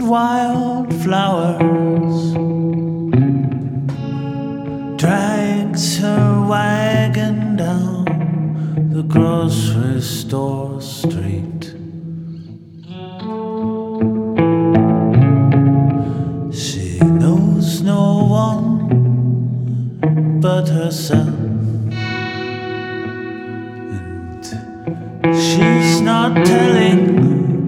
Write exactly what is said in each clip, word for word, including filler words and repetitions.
wildflowers, drags her wagon down the grocery store street. She knows no one but herself, and she's not telling.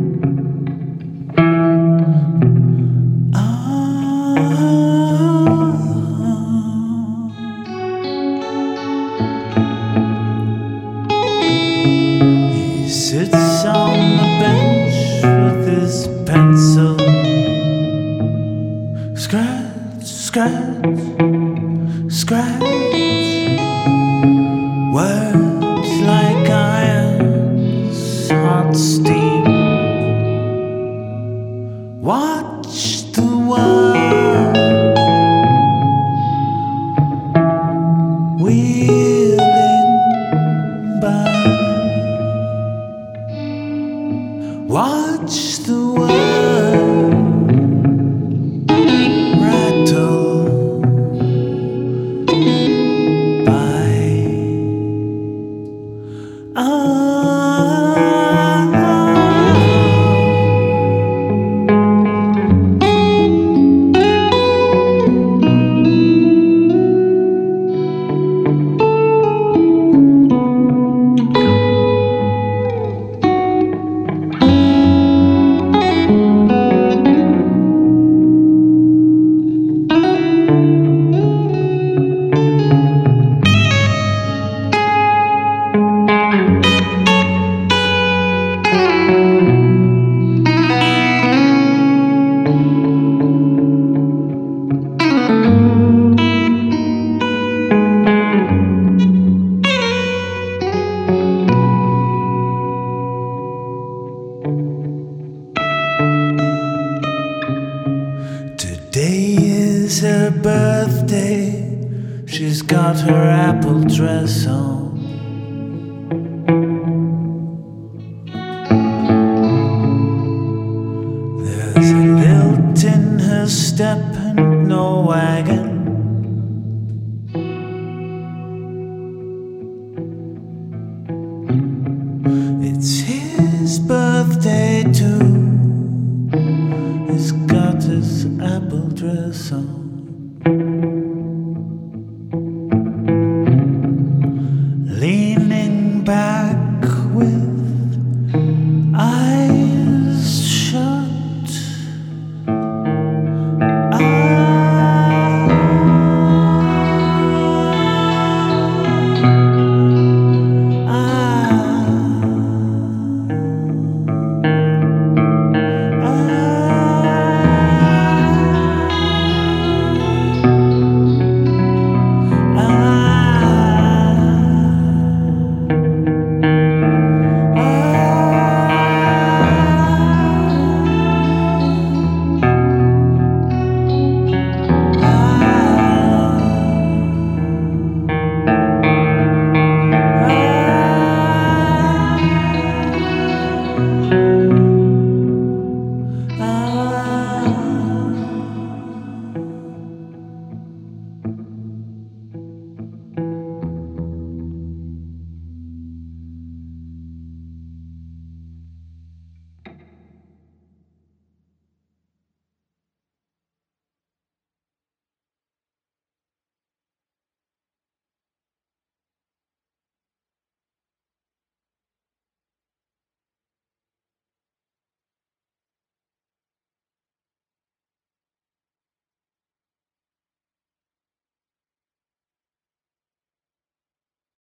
Sits on the bench with his pencil. Scratch, scratch, scratch. Words like irons, hot steam. Watch the world wheeling by. Watch the world rattle by. Ah. Today is her birthday. She's got her apple dress on. There's a lilt in her step and no wagon. It's his birthday too. He's got his apple dress on.